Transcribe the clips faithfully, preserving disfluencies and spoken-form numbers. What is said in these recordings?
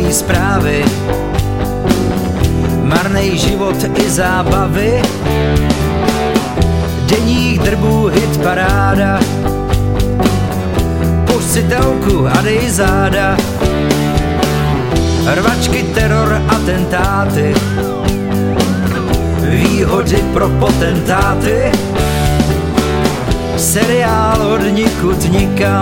Špatný zprávy, marnej život i zábavy, deník drbů, hit paráda, pušť si telku a dej záda, rvačky, teror, atentáty, výhody pro potentáty, seriál od nikud nikam,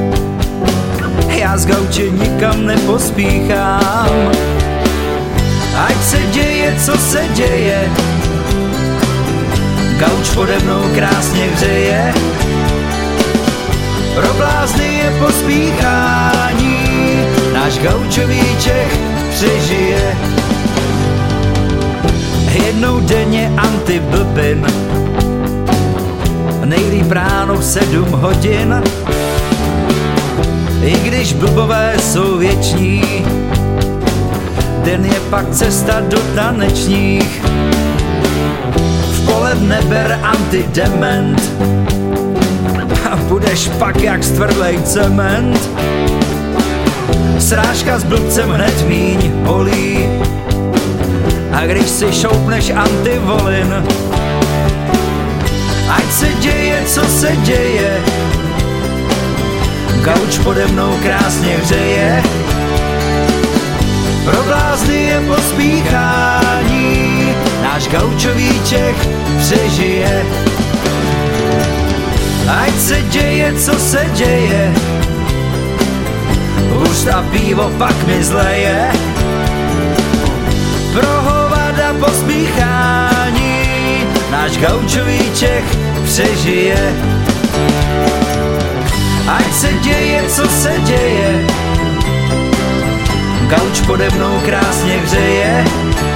já z gauče nikam nepospíchám. Ať se děje, co se děje, gauč pode mnou krásně hřeje, pro blázny je pospíchání, náš gaučový Čech přežije. Jednou denně antiblbin, nejlíp ráno v sedm hodin, i když blbové jsou věční, den je pak cesta do tanečních. V poledne ber antidement a budeš pak jak stvrdlej cement. Srážka s blbcem hned míň bolí, a když si šoupneš antivolin, ať se děje, co se děje, gauč pode mnou krásně hřeje, pro blázny je pospíchání, náš gaučový Čech přežije. Ať se děje, co se děje, už ta pivo pak mi zleje, pro hovada pospíchání, náš gaučový Čech přežije. Ať se děje, co se děje, gauč pode mnou krásně hřeje,